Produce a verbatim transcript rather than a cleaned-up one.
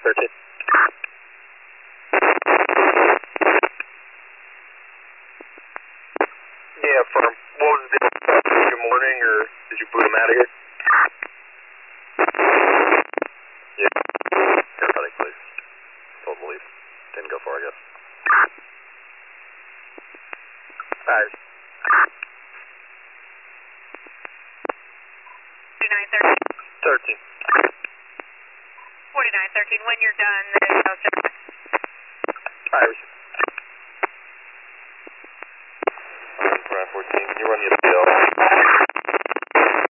thirteen. Yeah, firm. What was the deal? Did you morning or did you boot him out of here? Yeah. Airponic, please. Told him to leave. Didn't go far, I guess. Fires. forty-nine thirteen. thirteen. forty-nine thirteen, when you're done, then I'll check. Fires. fourteen, you run the F T L.